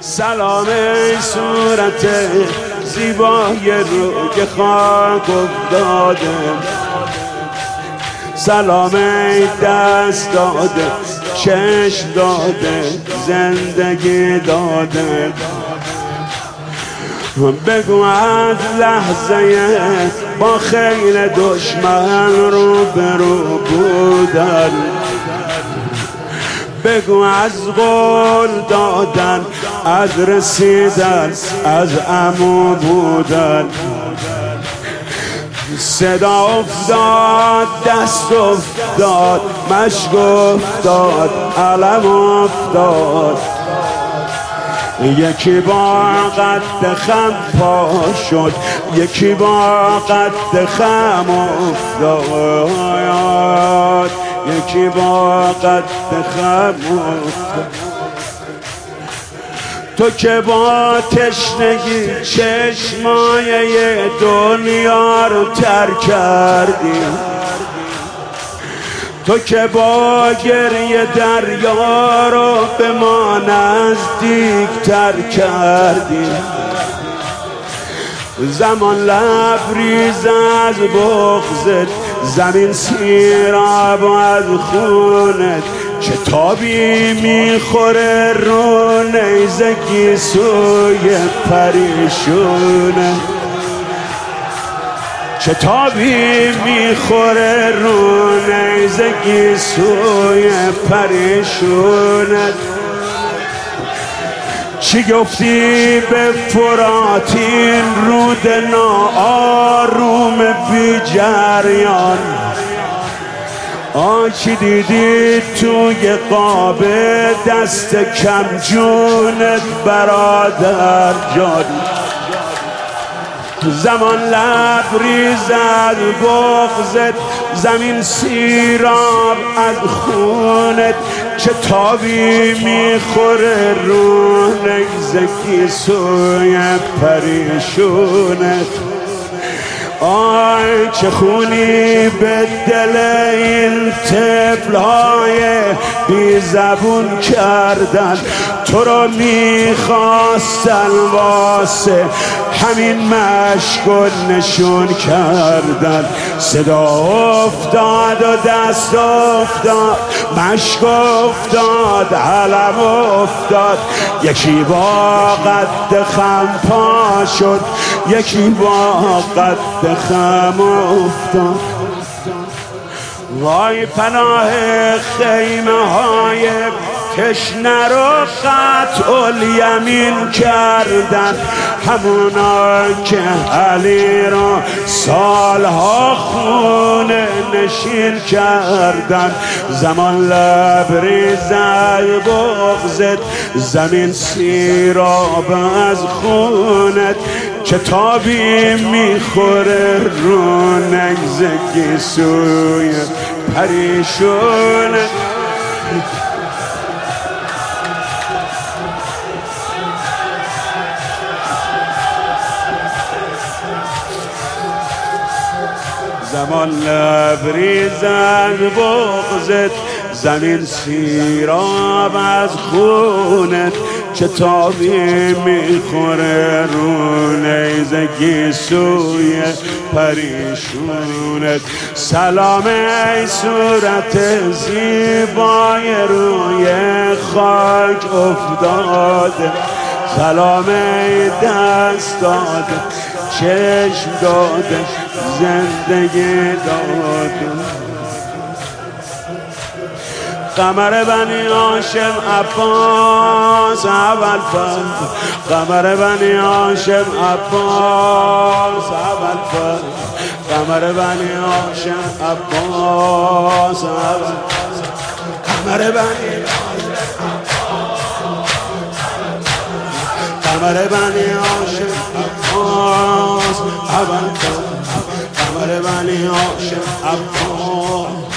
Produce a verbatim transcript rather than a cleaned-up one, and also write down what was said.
سلام ای صورت زیبای روی خاک افتاده، سلام ای دست داده، چشم داده، زندگی داده. بگو از لحظه با خیل دشمن رو برو بودن، بگو از قول دادن، از رسیدن، از عمو بودن. صدا افتاد، دست افتاد، مشک افتاد، علم افتاد. یکی با قد خم پا شد، یکی با قد خم افتاد، یکی با قد خم افتاد. تو که با تشنگی چشمای دنیا رو ترک کردی، تو که با گریه دریا رو به ما نزدیک تر کردی. زمان لبریز از بغضت، زمین سیراب از خونت. چه تابی میخوره رو نیزه گیسوی پریشونه، چه تابی میخوره رو نیزه گیسوی پریشونه. چی گفتی به فرات این رود ناآروم بی جریان؟ آن چی دیدی توی قاب دست کم جونت برادر جان؟ زمان لبریز از بغضت، زمین سیراب از خونت. چه تابی میخوره رو نیزه گیسوی پریشونت. آی چه خونی به دل این طفل‌های بی زبون کردن، تو رو میخواستن واسه همین مشک و نشون کردن. صدا افتاد و دست افتاد، مشک افتاد، علم افتاد. یکی با قد خم پا شد، یکی با قد خم افتاد. وای پناه خیمه های تشنه رو قطع الیمین کردن، همونا که علی رو سالها خونه نشین کردن. زمان لبریز از بغضت، زمین سیراب از خونت. چه تابی میخوره رو نیزه گیسوی پریشونت. زمان لبریز از بغضت، زمین سیراب از خونت. چه تابی میخوره رو نیزه گیسوی پریشونت. سلام ای صورت زیبای روی خاک افتاده، سلام ای دست داده، چشم داده، زندگی داده. قمر بنی هاشم عباس اول فرد، قمر بنی هاشم عباس اول فرد، قمر بنی هاشم عباس اول، قمر بنی قمر بنی هاشم عباس اول فرد، قمر بنی هاشم عباس.